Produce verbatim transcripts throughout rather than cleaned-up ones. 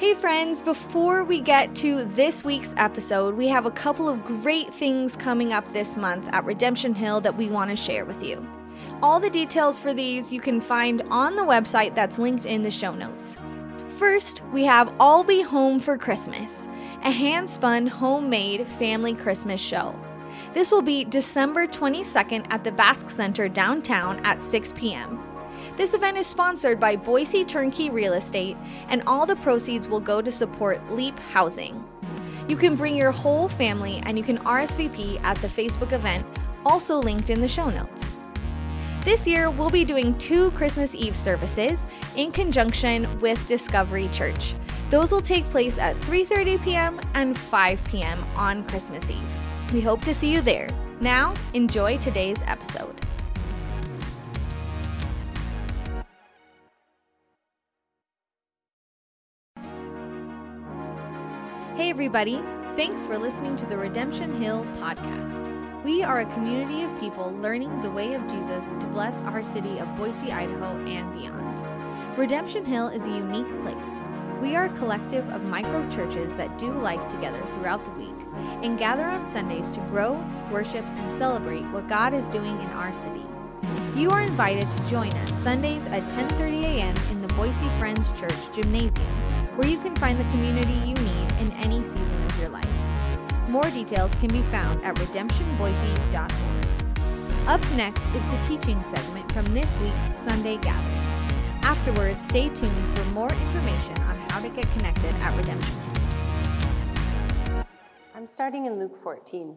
Hey friends, before we get to this week's episode, we have a couple of great things coming up this month at Redemption Hill that we want to share with you. All the details for these you can find on the website that's linked in the show notes. First, we have I'll Be Home for Christmas, a hand-spun, homemade family Christmas show. This will be December twenty-second at the Basque Center downtown at six p.m. This event is sponsored by Boise Turnkey Real Estate, and all the proceeds will go to support LEAP Housing. You can bring your whole family, and you can R S V P at the Facebook event, also linked in the show notes. This year, we'll be doing two Christmas Eve services in conjunction with Discovery Church. Those will take place at three thirty p.m. and five p.m. on Christmas Eve. We hope to see you there. Now, enjoy today's episode. Hey everybody, thanks for listening to the Redemption Hill podcast. We are a community of people learning the way of Jesus to bless our city of Boise, Idaho, and beyond. Redemption Hill is a unique place. We are a collective of micro churches that do life together throughout the week and gather on Sundays to grow, worship, and celebrate what God is doing in our city. You are invited to join us Sundays at ten thirty a.m. in the Boise Friends Church Gymnasium, where you can find the community you need in any season of your life. More details can be found at redemption boise dot org. Up next is the teaching segment from this week's Sunday gathering. Afterwards, stay tuned for more information on how to get connected at Redemption. I'm starting in Luke fourteen.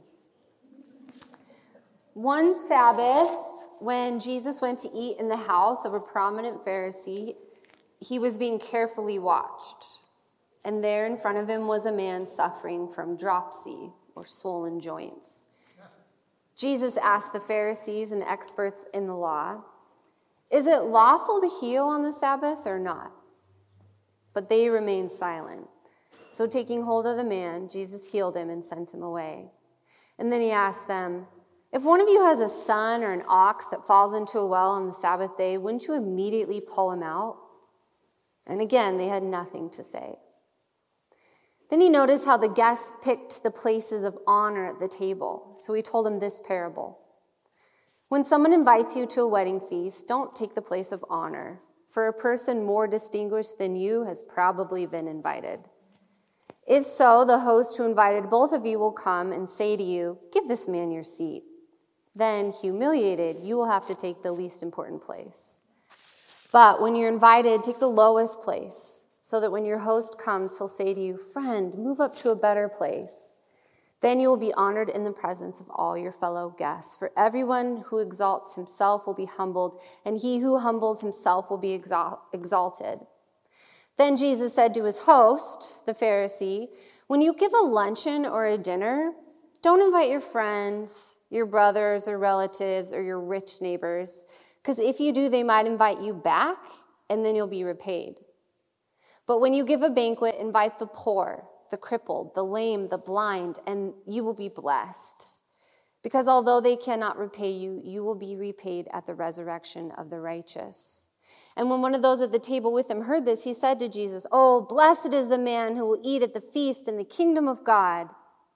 One Sabbath, when Jesus went to eat in the house of a prominent Pharisee, he was being carefully watched. And there in front of him was a man suffering from dropsy, or swollen joints. Jesus asked the Pharisees and experts in the law, "Is it lawful to heal on the Sabbath or not?" But they remained silent. So taking hold of the man, Jesus healed him and sent him away. And then he asked them, "If one of you has a son or an ox that falls into a well on the Sabbath day, wouldn't you immediately pull him out?" And again, they had nothing to say. Then he noticed how the guests picked the places of honor at the table. So he told them this parable. When someone invites you to a wedding feast, don't take the place of honor, for a person more distinguished than you has probably been invited. If so, the host who invited both of you will come and say to you, "Give this man your seat." Then, humiliated, you will have to take the least important place. But when you're invited, take the lowest place, so that when your host comes, he'll say to you, "Friend, move up to a better place." Then you will be honored in the presence of all your fellow guests. For everyone who exalts himself will be humbled, and he who humbles himself will be exal- exalted. Then Jesus said to his host, the Pharisee, "When you give a luncheon or a dinner, don't invite your friends, your brothers or relatives, or your rich neighbors, because if you do, they might invite you back, and then you'll be repaid. But when you give a banquet, invite the poor, the crippled, the lame, the blind, and you will be blessed. Because although they cannot repay you, you will be repaid at the resurrection of the righteous." And when one of those at the table with him heard this, he said to Jesus, "Oh, blessed is the man who will eat at the feast in the kingdom of God."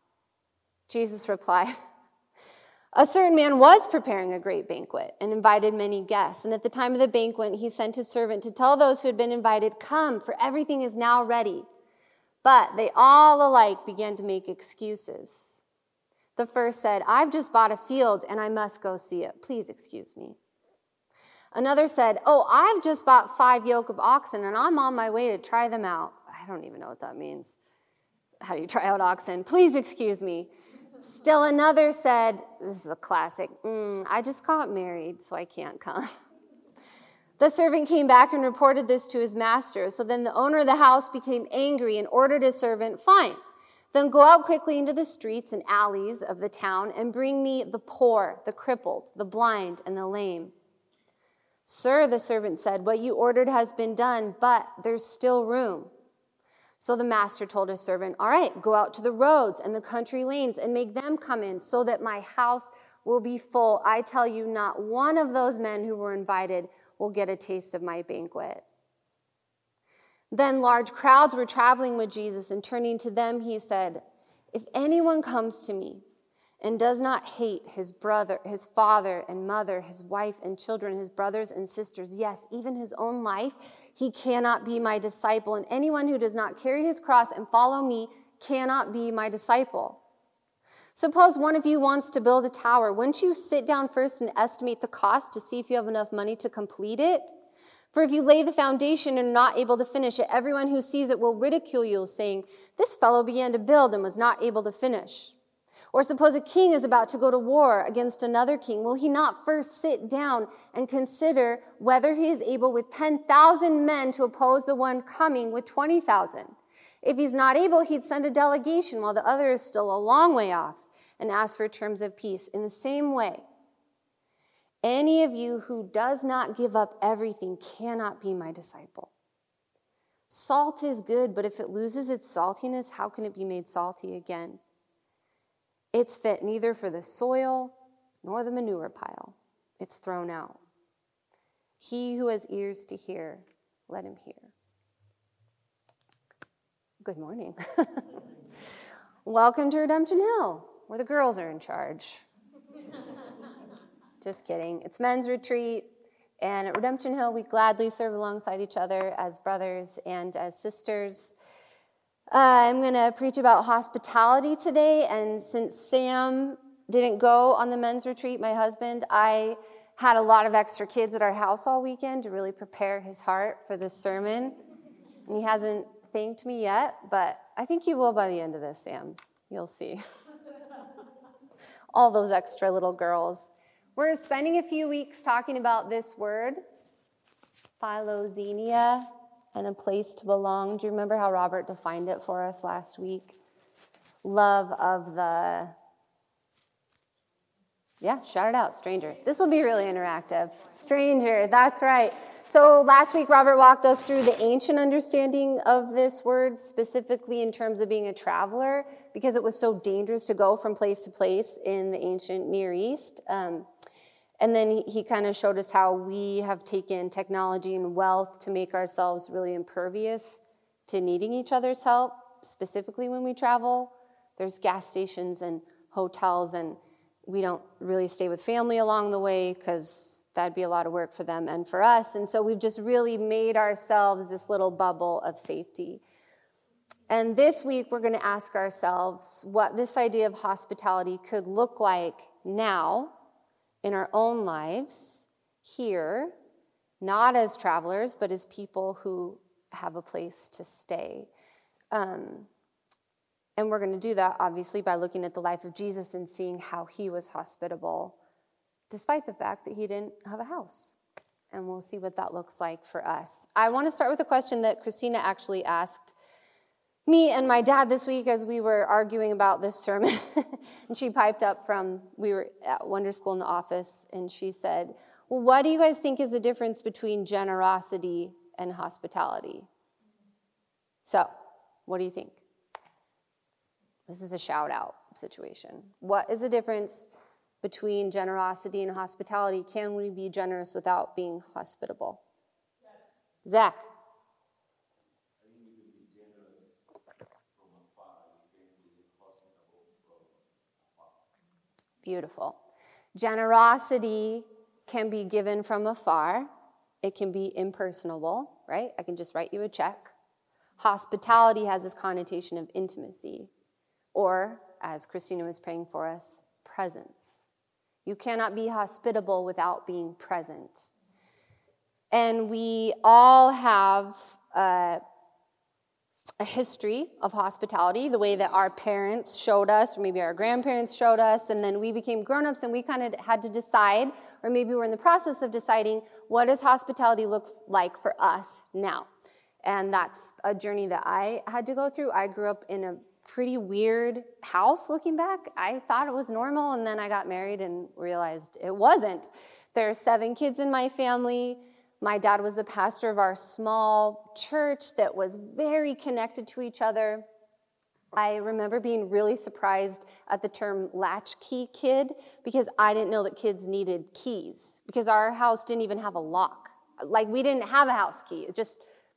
Jesus replied, "A certain man was preparing a great banquet and invited many guests. And at the time of the banquet, he sent his servant to tell those who had been invited, 'Come, for everything is now ready.' But they all alike began to make excuses. The first said, 'I've just bought a field and I must go see it. Please excuse me.' Another said, 'Oh, I've just bought five yoke of oxen and I'm on my way to try them out.' I don't even know what that means. How do you try out oxen? Please excuse me." Still another said, this is a classic, mm, "I just got married, so I can't come." The servant came back and reported this to his master. So then the owner of the house became angry and ordered his servant, "Fine, then go out quickly into the streets and alleys of the town and bring me the poor, the crippled, the blind, and the lame." "Sir," the servant said, "what you ordered has been done, but there's still room." So the master told his servant, "All right, go out to the roads and the country lanes and make them come in so that my house will be full. I tell you, not one of those men who were invited will get a taste of my banquet." Then large crowds were traveling with Jesus, and turning to them, he said, "If anyone comes to me and does not hate his brother, his father and mother, his wife and children, his brothers and sisters, yes, even his own life, he cannot be my disciple. And anyone who does not carry his cross and follow me cannot be my disciple. Suppose one of you wants to build a tower. Wouldn't you sit down first and estimate the cost to see if you have enough money to complete it? For if you lay the foundation and are not able to finish it, everyone who sees it will ridicule you, saying, 'This fellow began to build and was not able to finish.' Or suppose a king is about to go to war against another king. Will he not first sit down and consider whether he is able with ten thousand men to oppose the one coming with twenty thousand? If he's not able, he'd send a delegation while the other is still a long way off and ask for terms of peace. In the same way, any of you who does not give up everything cannot be my disciple. Salt is good, but if it loses its saltiness, how can it be made salty again? It's fit neither for the soil nor the manure pile. It's thrown out. He who has ears to hear, let him hear." Good morning. Welcome to Redemption Hill, where the girls are in charge. Just kidding. It's men's retreat, and at Redemption Hill, we gladly serve alongside each other as brothers and as sisters. Uh, I'm going to preach about hospitality today, and since Sam didn't go on the men's retreat, my husband, I had a lot of extra kids at our house all weekend to really prepare his heart for this sermon. And he hasn't thanked me yet, but I think he will by the end of this, Sam. You'll see. All those extra little girls. We're spending a few weeks talking about this word, philoxenia, and a place to belong. Do you remember how Robert defined it for us last week? Love of the, yeah, shout it out, stranger. This will be really interactive. Stranger, that's right. So last week, Robert walked us through the ancient understanding of this word, specifically in terms of being a traveler, because it was so dangerous to go from place to place in the ancient Near East. Um, And then he, he kind of showed us how we have taken technology and wealth to make ourselves really impervious to needing each other's help, specifically when we travel. There's gas stations and hotels, and we don't really stay with family along the way because that'd be a lot of work for them and for us. And so we've just really made ourselves this little bubble of safety. And this week, we're going to ask ourselves what this idea of hospitality could look like now in our own lives, here, not as travelers, but as people who have a place to stay. Um, and we're going to do that, obviously, by looking at the life of Jesus and seeing how he was hospitable, despite the fact that he didn't have a house. And we'll see what that looks like for us. I want to start with a question that Christina actually asked me and my dad this week as we were arguing about this sermon. And she piped up from, we were at Wonder School in the office, and she said, "Well, what do you guys think is the difference between generosity and hospitality?" So, what do you think? This is a shout-out situation. What is the difference between generosity and hospitality? Can we be generous without being hospitable? Yes. Zach? Beautiful. Generosity can be given from afar. It can be impersonable, right? I can just write you a check. Hospitality has this connotation of intimacy, or, as Christina was praying for us, presence. You cannot be hospitable without being present. And we all have uh, a history of hospitality, the way that our parents showed us, or maybe our grandparents showed us, and then we became grown-ups and we kind of had to decide, or maybe we're in the process of deciding, what does hospitality look like for us now? And that's a journey that I had to go through. I grew up in a pretty weird house looking back. I thought it was normal, and then I got married and realized it wasn't. There are seven kids in my family. My dad was the pastor of our small church that was very connected to each other. I remember being really surprised at the term latchkey kid because I didn't know that kids needed keys because our house didn't even have a lock. Like, we didn't have a house key. It just,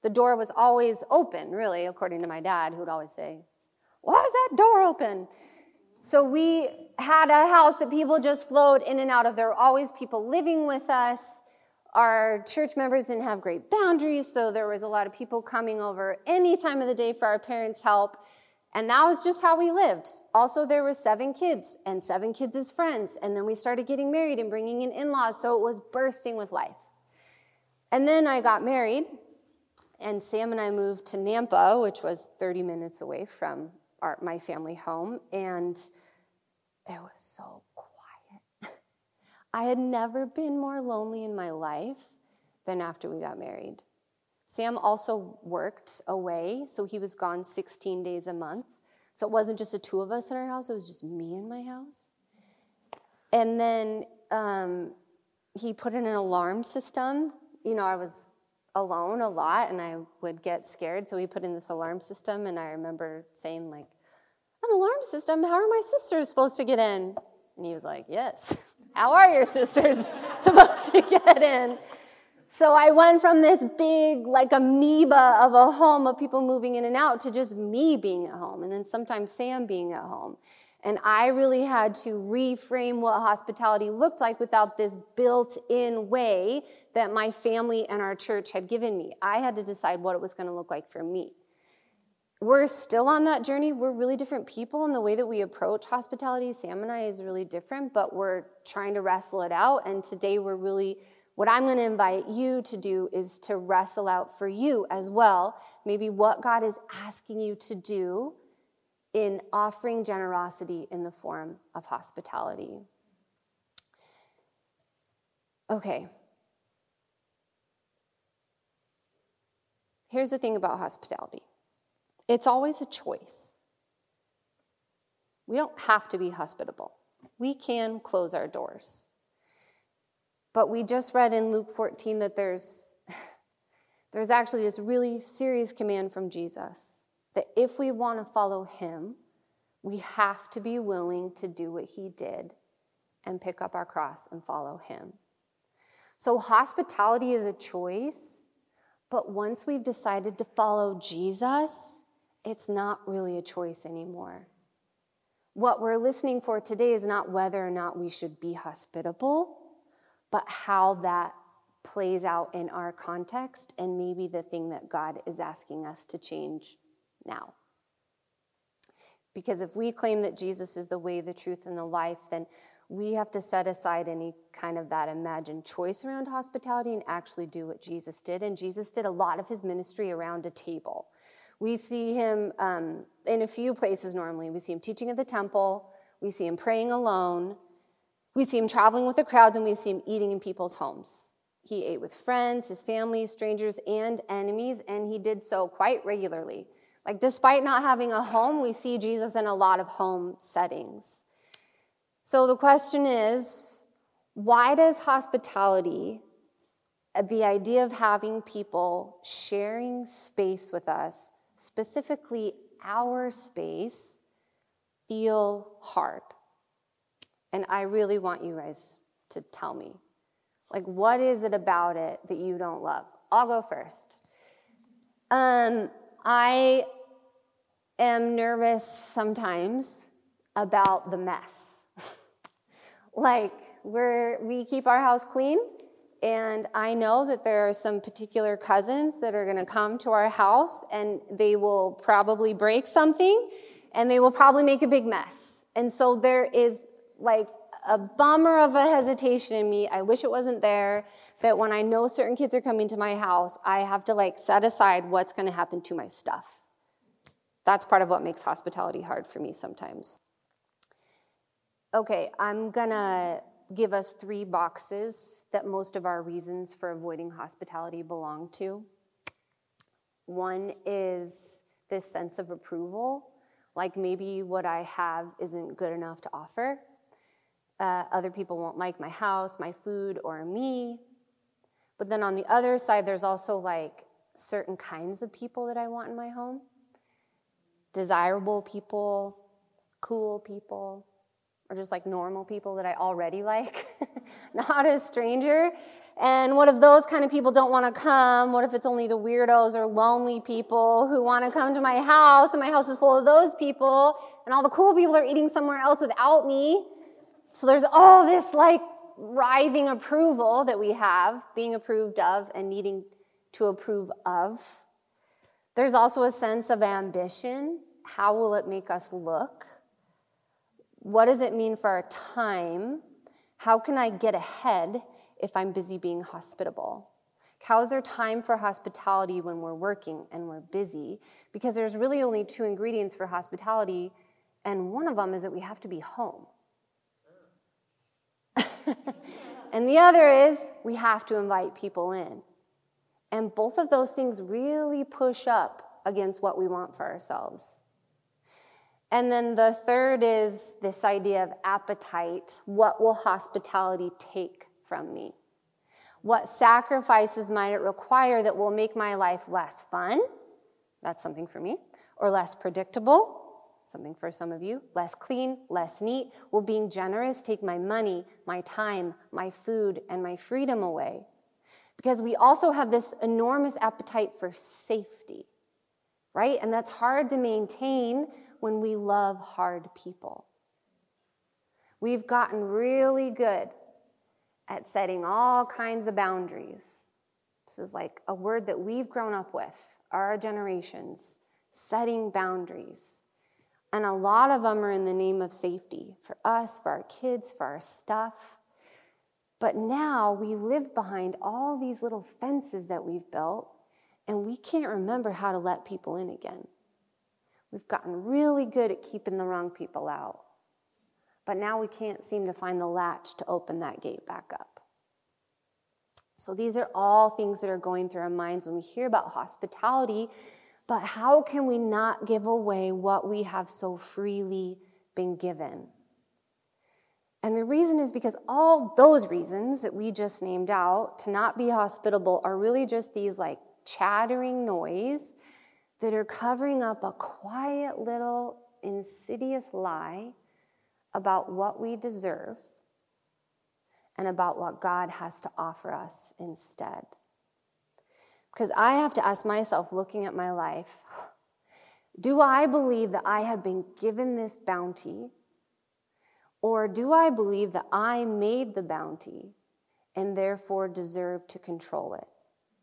The door was always open, really, according to my dad, who would always say, why is that door open? So we had a house that people just flowed in and out of. There were always people living with us. Our church members didn't have great boundaries, so there was a lot of people coming over any time of the day for our parents' help. And that was just how we lived. Also, there were seven kids, and seven kids as friends. And then we started getting married and bringing in in-laws, so it was bursting with life. And then I got married, and Sam and I moved to Nampa, which was thirty minutes away from our, my family home, and it was so quiet. I had never been more lonely in my life than after we got married. Sam also worked away, so he was gone sixteen days a month. So it wasn't just the two of us in our house, it was just me in my house. And then um, he put in an alarm system. You know, I was alone a lot, and I would get scared, so he put in this alarm system, and I remember saying, like, an alarm system? How are my sisters supposed to get in? And he was like, yes. How are your sisters supposed to get in? So I went from this big, like, amoeba of a home of people moving in and out to just me being at home, and then sometimes Sam being at home. And I really had to reframe what hospitality looked like without this built-in way that my family and our church had given me. I had to decide what it was going to look like for me. We're still on that journey. We're really different people, and the way that we approach hospitality, Sam and I, is really different, but we're trying to wrestle it out. And today we're really, what I'm going to invite you to do is to wrestle out for you as well, maybe what God is asking you to do in offering generosity in the form of hospitality. Okay. Here's the thing about hospitality. It's always a choice. We don't have to be hospitable. We can close our doors. But we just read in Luke fourteen that there's, there's actually this really serious command from Jesus that if we want to follow him, we have to be willing to do what he did and pick up our cross and follow him. So hospitality is a choice, but once we've decided to follow Jesus, it's not really a choice anymore. What we're listening for today is not whether or not we should be hospitable, but how that plays out in our context and maybe the thing that God is asking us to change now. Because if we claim that Jesus is the way, the truth, and the life, then we have to set aside any kind of that imagined choice around hospitality and actually do what Jesus did. And Jesus did a lot of his ministry around a table. We see him um, in a few places normally. We see him teaching at the temple. We see him praying alone. We see him traveling with the crowds, and we see him eating in people's homes. He ate with friends, his family, strangers, and enemies, and he did so quite regularly. Like, despite not having a home, we see Jesus in a lot of home settings. So the question is, why does hospitality, the idea of having people sharing space with us, specifically our space, feel hard? And I really want you guys to tell me, like, what is it about it that you don't love? I'll go first. Um... I am nervous sometimes about the mess. Like, we're, we keep our house clean, and I know that there are some particular cousins that are going to come to our house, and they will probably break something, and they will probably make a big mess. And so there is, like, a bummer of a hesitation in me. I wish it wasn't there, that when I know certain kids are coming to my house, I have to, like, set aside what's going to happen to my stuff. That's part of what makes hospitality hard for me sometimes. Okay, I'm going to give us three boxes that most of our reasons for avoiding hospitality belong to. One is this sense of approval, like maybe what I have isn't good enough to offer. Uh, other people won't like my house, my food, or me. But then on the other side, there's also like certain kinds of people that I want in my home. Desirable people, cool people, or just like normal people that I already like, not a stranger. And what if those kind of people don't want to come? What if it's only the weirdos or lonely people who want to come to my house, and my house is full of those people, and all the cool people are eating somewhere else without me? So there's all this like writhing approval that we have, being approved of and needing to approve of. There's also a sense of ambition. How will it make us look? What does it mean for our time? How can I get ahead if I'm busy being hospitable? How is there time for hospitality when we're working and we're busy? Because there's really only two ingredients for hospitality, and one of them is that we have to be home. And the other is we have to invite people in. And both of those things really push up against what we want for ourselves. And then the third is this idea of appetite. What will hospitality take from me? What sacrifices might it require that will make my life less fun? That's something for me. Or less predictable? Something for some of you. Less clean, less neat. Will being generous take my money, my time, my food, and my freedom away? Because we also have this enormous appetite for safety, right? And that's hard to maintain when we love hard people. We've gotten really good at setting all kinds of boundaries. This is like a word that we've grown up with, our generations, setting boundaries. And a lot of them are in the name of safety, for us, for our kids, for our stuff. But now we live behind all these little fences that we've built, and we can't remember how to let people in again. We've gotten really good at keeping the wrong people out. But now we can't seem to find the latch to open that gate back up. So these are all things that are going through our minds when we hear about hospitality. But how can we not give away what we have so freely been given? And the reason is because all those reasons that we just named out to not be hospitable are really just these like chattering noise that are covering up a quiet little insidious lie about what we deserve and about what God has to offer us instead. Because I have to ask myself, looking at my life, do I believe that I have been given this bounty? Or do I believe that I made the bounty and therefore deserve to control it?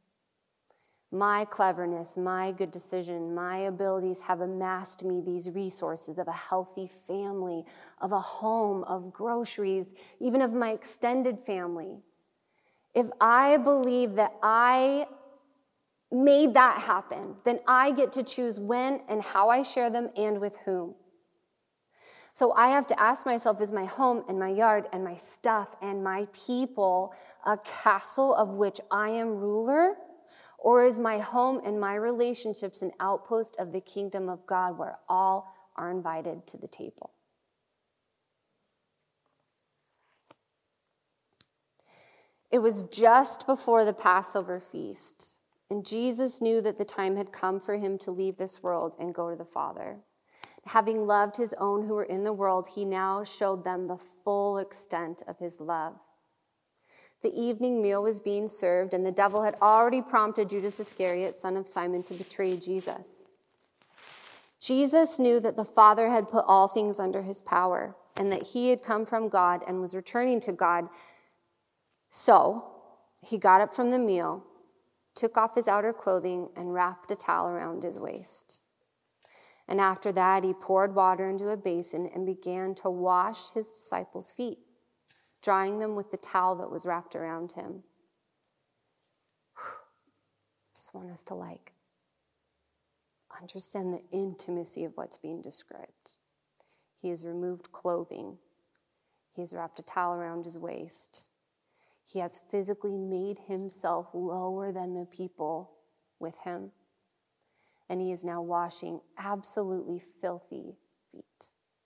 My cleverness, my good decision, my abilities have amassed me these resources of a healthy family, of a home, of groceries, even of my extended family. If I believe that I made that happen, then I get to choose when and how I share them and with whom. So I have to ask myself, is my home and my yard and my stuff and my people a castle of which I am ruler? Or is my home and my relationships an outpost of the kingdom of God where all are invited to the table? It was just before the Passover feast, and Jesus knew that the time had come for him to leave this world and go to the Father. Having loved his own who were in the world, he now showed them the full extent of his love. The evening meal was being served, and the devil had already prompted Judas Iscariot, son of Simon, to betray Jesus. Jesus knew that the Father had put all things under his power, and that he had come from God and was returning to God. So he got up from the meal, took off his outer clothing, and wrapped a towel around his waist. And after that, he poured water into a basin and began to wash his disciples' feet, drying them with the towel that was wrapped around him. Just want us to like understand the intimacy of what's being described. He has removed clothing. He has wrapped a towel around his waist. He has physically made himself lower than the people with him. And he is now washing absolutely filthy feet.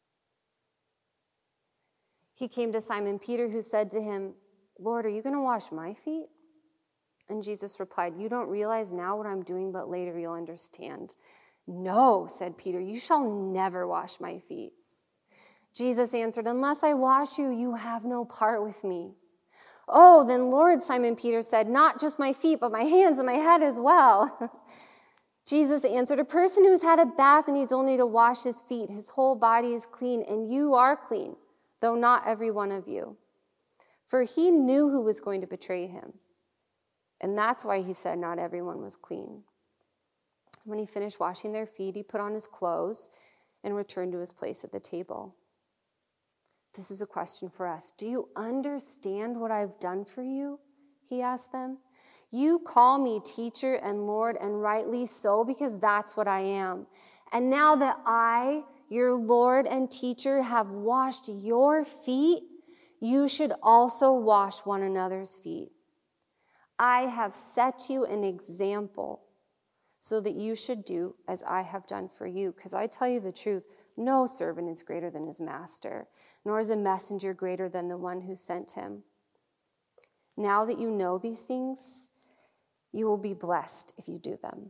He came to Simon Peter, who said to him, "Lord, are you going to wash my feet?" And Jesus replied, "You don't realize now what I'm doing, but later you'll understand." "No," said Peter, "you shall never wash my feet." Jesus answered, unless I wash you, you have no part with me. Oh, then Lord, Simon Peter said, not just my feet, but my hands and my head as well. Jesus answered, a person who's had a bath needs only to wash his feet. His whole body is clean, and you are clean, though not every one of you. For he knew who was going to betray him. And that's why he said not everyone was clean. When he finished washing their feet, he put on his clothes and returned to his place at the table. This is a question for us. Do you understand what I've done for you? He asked them. You call me teacher and Lord, and rightly so, because that's what I am. And now that I, your Lord and teacher, have washed your feet, you should also wash one another's feet. I have set you an example so that you should do as I have done for you. Because I tell you the truth, no servant is greater than his master, nor is a messenger greater than the one who sent him. Now that you know these things, you will be blessed if you do them.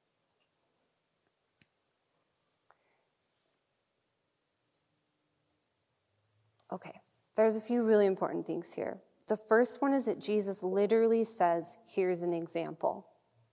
Okay, there's a few really important things here. The first one is that Jesus literally says, here's an example.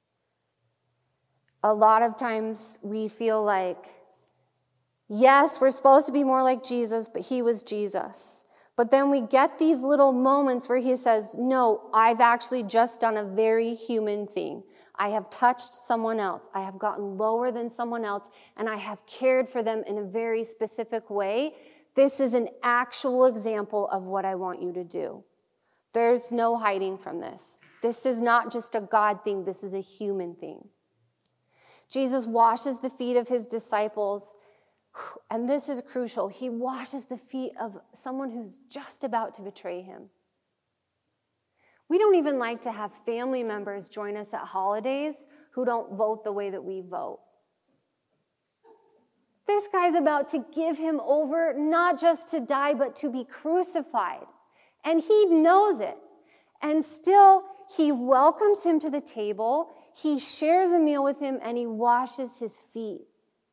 A lot of times we feel like, yes, we're supposed to be more like Jesus, but he was Jesus. But then we get these little moments where he says, no, I've actually just done a very human thing. I have touched someone else. I have gotten lower than someone else, and I have cared for them in a very specific way. This is an actual example of what I want you to do. There's no hiding from this. This is not just a God thing. This is a human thing. Jesus washes the feet of his disciples. And this is crucial. He washes the feet of someone who's just about to betray him. We don't even like to have family members join us at holidays who don't vote the way that we vote. This guy's about to give him over, not just to die, but to be crucified. And he knows it. And still, he welcomes him to the table, he shares a meal with him, and he washes his feet.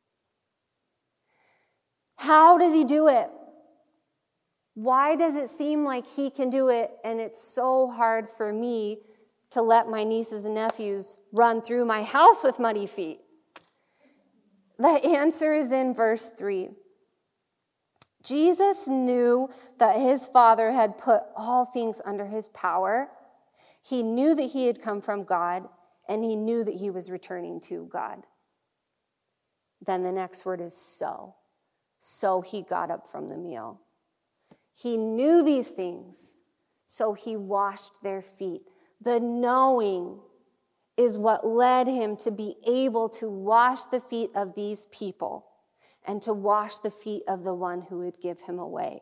How does he do it? Why does it seem like he can do it and it's so hard for me to let my nieces and nephews run through my house with muddy feet? The answer is in verse three. Jesus knew that his Father had put all things under his power. He knew that he had come from God, and he knew that he was returning to God. Then the next word is so. So he got up from the meal. He knew these things, so he washed their feet. The knowing is what led him to be able to wash the feet of these people and to wash the feet of the one who would give him away.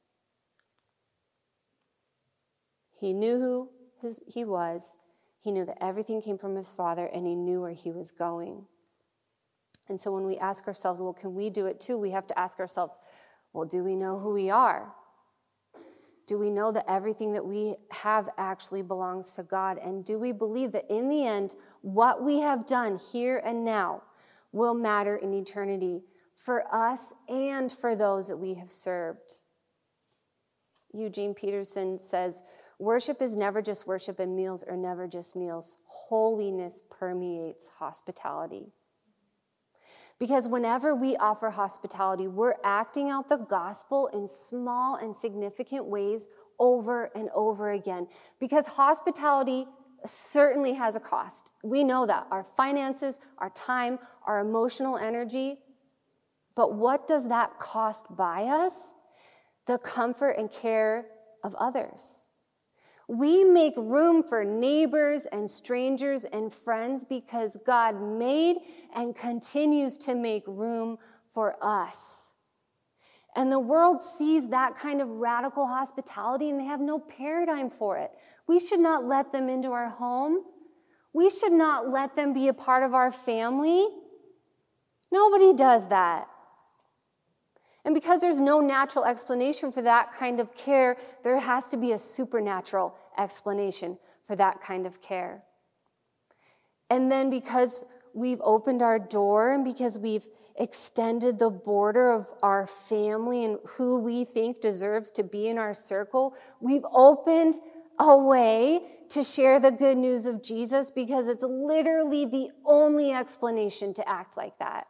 He knew who his, he was. He knew that everything came from his Father, and he knew where he was going. And so when we ask ourselves, well, can we do it too? We have to ask ourselves, well, do we know who we are? Do we know that everything that we have actually belongs to God? And do we believe that in the end, what we have done here and now will matter in eternity for us and for those that we have served? Eugene Peterson says, worship is never just worship, and meals are never just meals. Holiness permeates hospitality. Because whenever we offer hospitality, we're acting out the gospel in small and significant ways over and over again. Because hospitality certainly has a cost. We know that. Our finances, our time, our emotional energy. But what does that cost buy us? The comfort and care of others. We make room for neighbors and strangers and friends because God made and continues to make room for us. And the world sees that kind of radical hospitality and they have no paradigm for it. We should not let them into our home. We should not let them be a part of our family. Nobody does that. And because there's no natural explanation for that kind of care, there has to be a supernatural explanation for that kind of care. And then because we've opened our door and because we've extended the border of our family and who we think deserves to be in our circle, we've opened a way to share the good news of Jesus because it's literally the only explanation to act like that.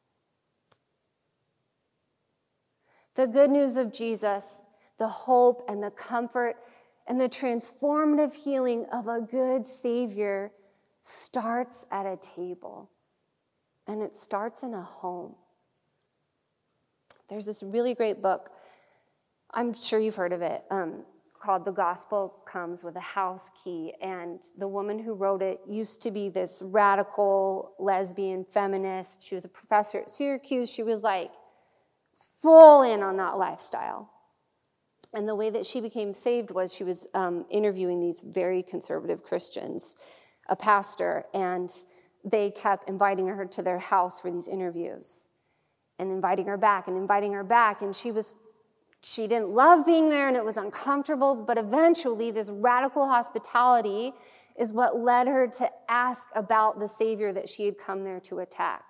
The good news of Jesus, the hope and the comfort and the transformative healing of a good Savior starts at a table, and it starts in a home. There's this really great book, I'm sure you've heard of it, um, called The Gospel Comes with a House Key, and the woman who wrote it used to be this radical lesbian feminist. She was a professor at Syracuse. She was like full in on that lifestyle. And the way that she became saved was she was um, interviewing these very conservative Christians, a pastor, and they kept inviting her to their house for these interviews and inviting her back and inviting her back. And she was, she didn't love being there and it was uncomfortable, but eventually this radical hospitality is what led her to ask about the Savior that she had come there to attack.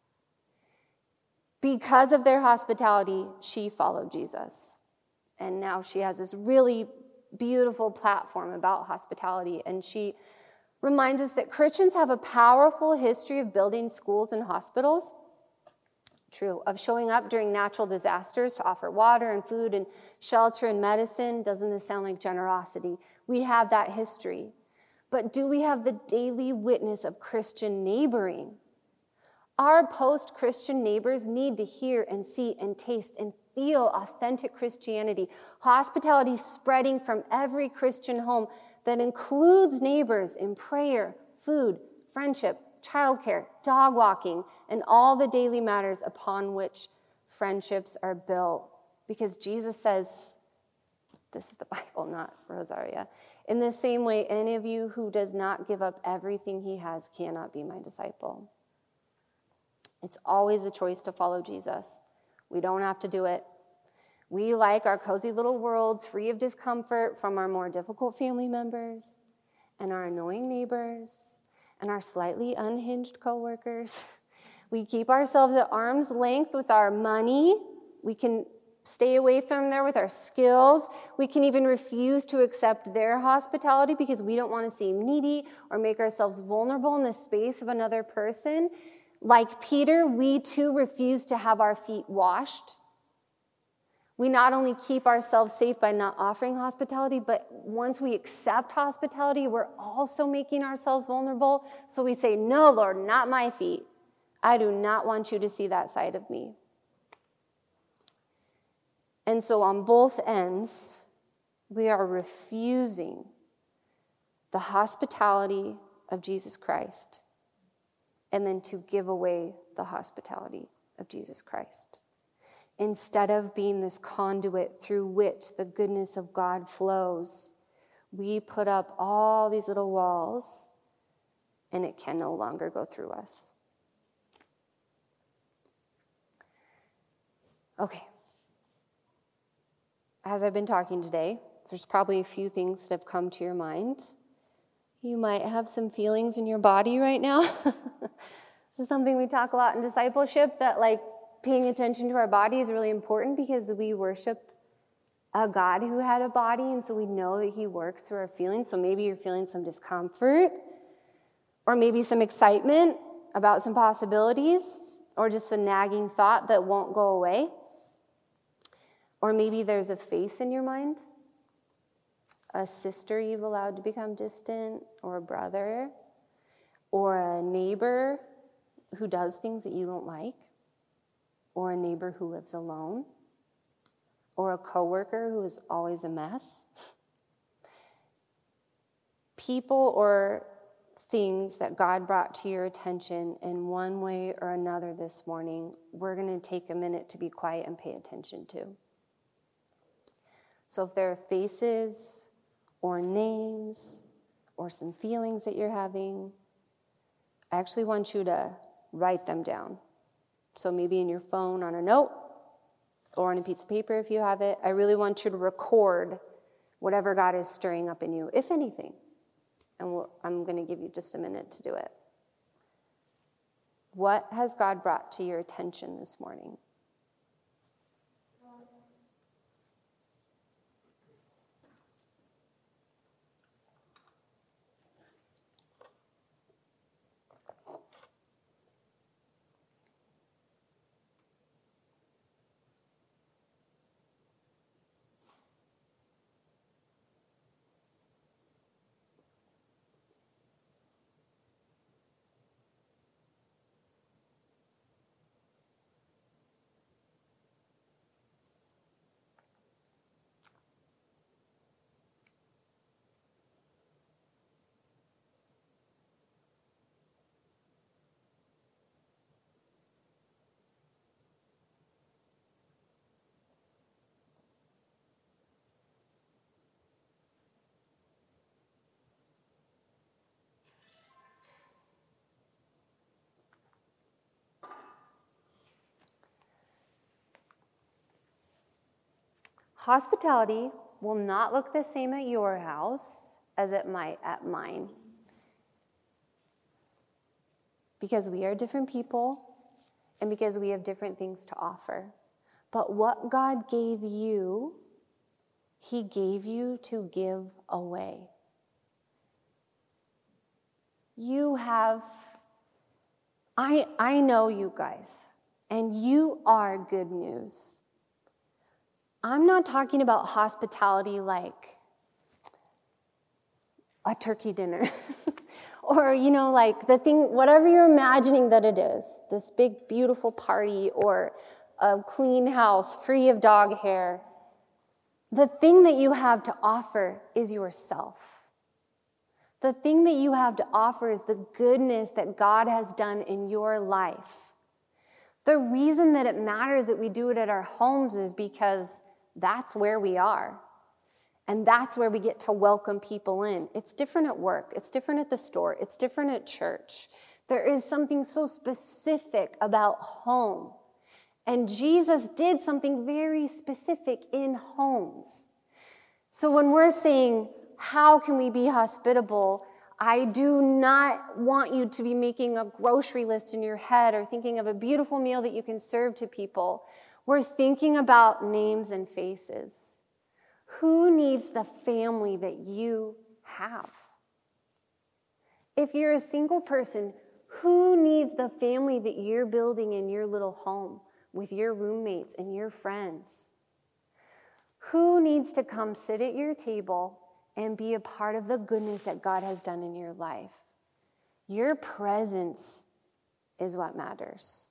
Because of their hospitality, she followed Jesus. And now she has this really beautiful platform about hospitality. And she reminds us that Christians have a powerful history of building schools and hospitals. True. Of showing up during natural disasters to offer water and food and shelter and medicine. Doesn't this sound like generosity? We have that history. But do we have the daily witness of Christian neighboring? Our post-Christian neighbors need to hear and see and taste and feel authentic Christianity. Hospitality spreading from every Christian home that includes neighbors in prayer, food, friendship, childcare, dog walking, and all the daily matters upon which friendships are built. Because Jesus says, this is the Bible, not Rosaria, in the same way, any of you who does not give up everything he has cannot be my disciple. It's always a choice to follow Jesus. We don't have to do it. We like our cozy little worlds free of discomfort from our more difficult family members and our annoying neighbors and our slightly unhinged coworkers. We keep ourselves at arm's length with our money. We can stay away from there with our skills. We can even refuse to accept their hospitality because we don't want to seem needy or make ourselves vulnerable in the space of another person. Like Peter, we too refuse to have our feet washed. We not only keep ourselves safe by not offering hospitality, but once we accept hospitality, we're also making ourselves vulnerable. So we say, no, Lord, not my feet. I do not want you to see that side of me. And so on both ends, we are refusing the hospitality of Jesus Christ and then to give away the hospitality of Jesus Christ. Instead of being this conduit through which the goodness of God flows, we put up all these little walls, and it can no longer go through us. Okay. As I've been talking today, there's probably a few things that have come to your mind. You might have some feelings in your body right now. This is something we talk a lot in discipleship, that like paying attention to our body is really important because we worship a God who had a body, and so we know that he works through our feelings. So maybe you're feeling some discomfort, or maybe some excitement about some possibilities, or just a nagging thought that won't go away. Or maybe there's a face in your mind, a sister you've allowed to become distant, or a brother, or a neighbor who does things that you don't like, or a neighbor who lives alone, or a coworker who is always a mess. People or things that God brought to your attention in one way or another this morning, we're going to take a minute to be quiet and pay attention to. So if there are faces or names or some feelings that you're having, I actually want you to write them down. So maybe in your phone on a note or on a piece of paper if you have it. I really want you to record whatever God is stirring up in you, if anything. And we'll, I'm going to give you just a minute to do it. What has God brought to your attention this morning? Hospitality will not look the same at your house as it might at mine. Because we are different people and because we have different things to offer. But what God gave you, He gave you to give away. You have, I, I know you guys, and you are good news. I'm not talking about hospitality like a turkey dinner or, you know, like the thing, whatever you're imagining that it is, this big, beautiful party or a clean house free of dog hair. The thing that you have to offer is yourself. The thing that you have to offer is the goodness that God has done in your life. The reason that it matters that we do it at our homes is because that's where we are. And that's where we get to welcome people in. It's different at work. It's different at the store. It's different at church. There is something so specific about home. And Jesus did something very specific in homes. So when we're saying, how can we be hospitable? I do not want you to be making a grocery list in your head or thinking of a beautiful meal that you can serve to people. We're thinking about names and faces. Who needs the family that you have? If you're a single person, who needs the family that you're building in your little home with your roommates and your friends? Who needs to come sit at your table and be a part of the goodness that God has done in your life? Your presence is what matters.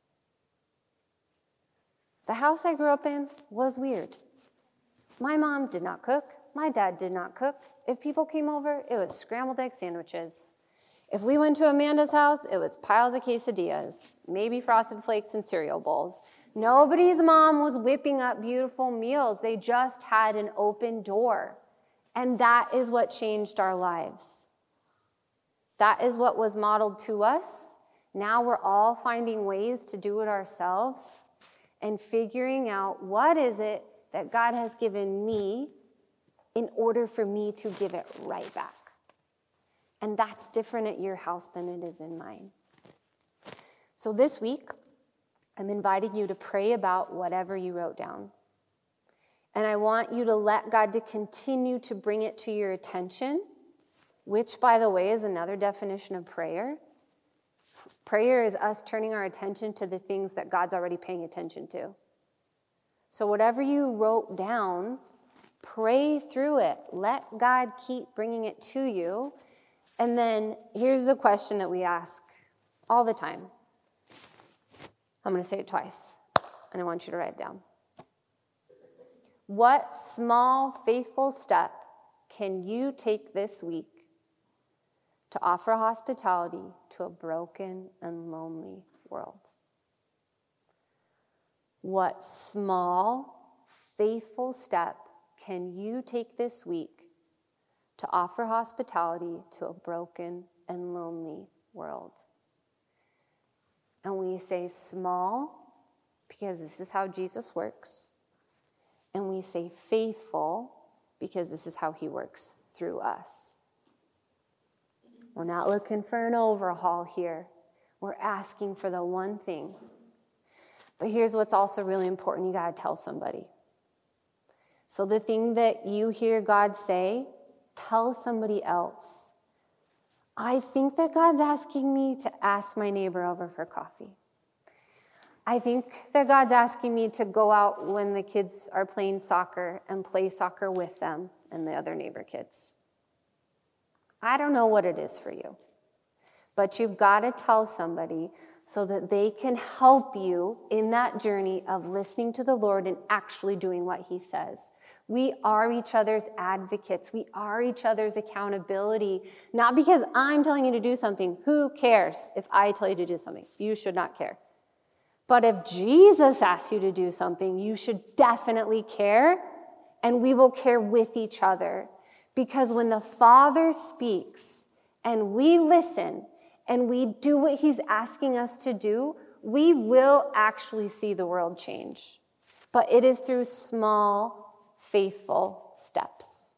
The house I grew up in was weird. My mom did not cook. My dad did not cook. If people came over, it was scrambled egg sandwiches. If we went to Amanda's house, it was piles of quesadillas, maybe Frosted Flakes and cereal bowls. Nobody's mom was whipping up beautiful meals. They just had an open door. And that is what changed our lives. That is what was modeled to us. Now we're all finding ways to do it ourselves and figuring out what is it that God has given me in order for me to give it right back. And that's different at your house than it is in mine. So this week, I'm inviting you to pray about whatever you wrote down. And I want you to let God to continue to bring it to your attention, which, by the way, is another definition of prayer. Prayer is us turning our attention to the things that God's already paying attention to. So whatever you wrote down, pray through it. Let God keep bringing it to you. And then here's the question that we ask all the time. I'm going to say it twice, and I want you to write it down. What small, faithful step can you take this week to offer hospitality to a broken and lonely world? What small, faithful step can you take this week to offer hospitality to a broken and lonely world? And we say small because this is how Jesus works. And we say faithful because this is how he works through us. We're not looking for an overhaul here. We're asking for the one thing. But here's what's also really important. You got to tell somebody. So the thing that you hear God say, tell somebody else. I think that God's asking me to ask my neighbor over for coffee. I think that God's asking me to go out when the kids are playing soccer and play soccer with them and the other neighbor kids. I don't know what it is for you, but you've got to tell somebody so that they can help you in that journey of listening to the Lord and actually doing what he says. We are each other's advocates. We are each other's accountability. Not because I'm telling you to do something. Who cares if I tell you to do something? You should not care. But if Jesus asks you to do something, you should definitely care, and we will care with each other. Because when the Father speaks and we listen and we do what he's asking us to do, we will actually see the world change. But it is through small, faithful steps.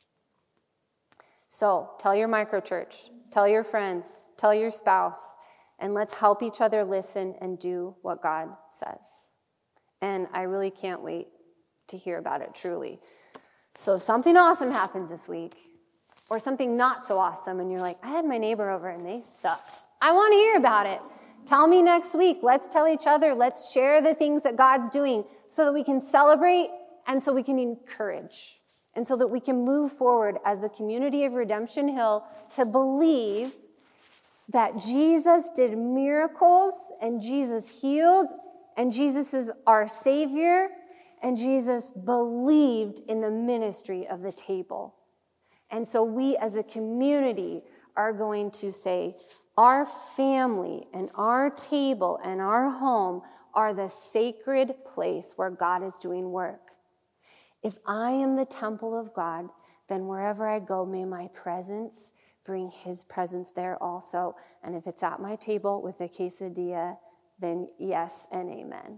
So tell your microchurch, tell your friends, tell your spouse, and let's help each other listen and do what God says. And I really can't wait to hear about it, truly. So if something awesome happens this week, or something not so awesome, and you're like, I had my neighbor over and they sucked. I want to hear about it. Tell me next week. Let's tell each other. Let's share the things that God's doing so that we can celebrate and so we can encourage and so that we can move forward as the community of Redemption Hill to believe that Jesus did miracles and Jesus healed and Jesus is our Savior and Jesus believed in the ministry of the table. And so we as a community are going to say, our family and our table and our home are the sacred place where God is doing work. If I am the temple of God, then wherever I go, may my presence bring his presence there also. And if it's at my table with a quesadilla, then yes and amen.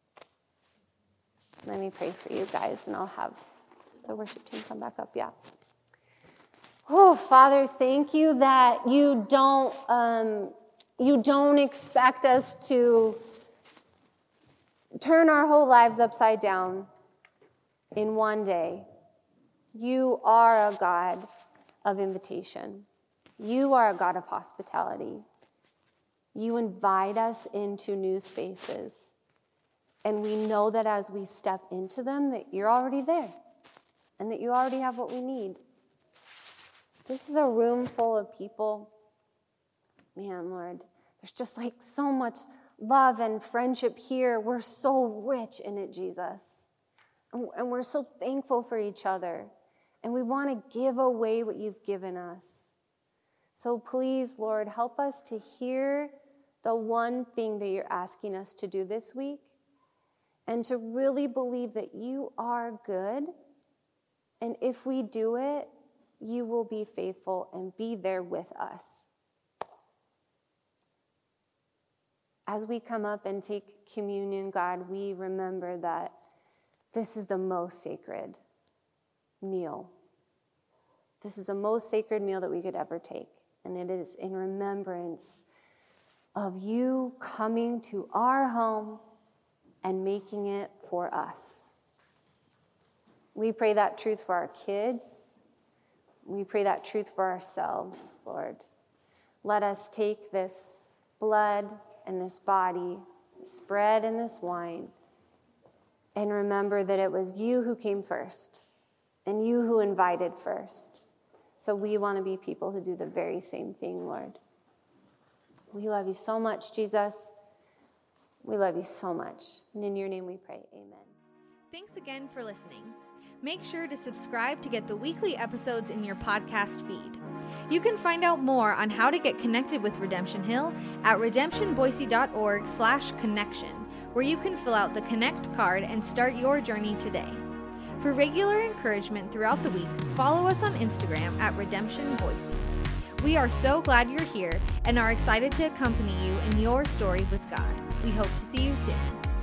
Let me pray for you guys, and I'll have the worship team come back up. Yeah. Oh, Father, thank you that you don't um, you don't expect us to turn our whole lives upside down in one day. You are a God of invitation. You are a God of hospitality. You invite us into new spaces. And we know that as we step into them, that you're already there and that you already have what we need. This is a room full of people. Man, Lord, there's just like so much love and friendship here. We're so rich in it, Jesus. And we're so thankful for each other. And we want to give away what you've given us. So please, Lord, help us to hear the one thing that you're asking us to do this week and to really believe that you are good. And if we do it, you will be faithful and be there with us. As we come up and take communion, God, we remember that this is the most sacred meal. This is the most sacred meal that we could ever take. And it is in remembrance of you coming to our home and making it for us. We pray that truth for our kids. We pray that truth for ourselves, Lord. Let us take this blood and this body, this bread and this wine, and remember that it was you who came first and you who invited first. So we want to be people who do the very same thing, Lord. We love you so much, Jesus. We love you so much. And in your name we pray, amen. Thanks again for listening. Make sure to subscribe to get the weekly episodes in your podcast feed. You can find out more on how to get connected with Redemption Hill at redemptionboise.org slash connection, where you can fill out the Connect card and start your journey today. For regular encouragement throughout the week, follow us on Instagram at Redemption Boise. We are so glad you're here and are excited to accompany you in your story with God. We hope to see you soon.